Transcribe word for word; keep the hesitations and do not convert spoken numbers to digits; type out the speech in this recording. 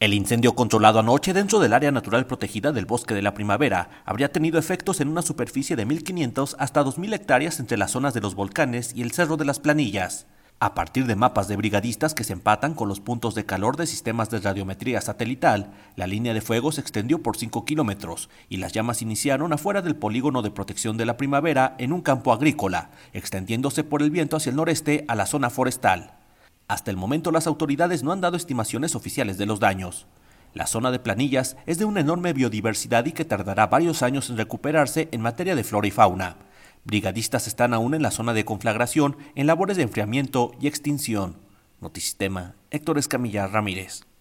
El incendio controlado anoche dentro del área natural protegida del Bosque de la Primavera habría tenido efectos en una superficie de mil quinientas hasta dos mil hectáreas entre las zonas de los volcanes y el Cerro de las Planillas. A partir de mapas de brigadistas que se empatan con los puntos de calor de sistemas de radiometría satelital, la línea de fuego se extendió por cinco kilómetros y las llamas iniciaron afuera del polígono de protección de la Primavera en un campo agrícola, extendiéndose por el viento hacia el noreste a la zona forestal. Hasta el momento las autoridades no han dado estimaciones oficiales de los daños. La zona de Planillas es de una enorme biodiversidad y que tardará varios años en recuperarse en materia de flora y fauna. Brigadistas están aún en la zona de conflagración en labores de enfriamiento y extinción. Notisistema, Héctor Escamilla Ramírez.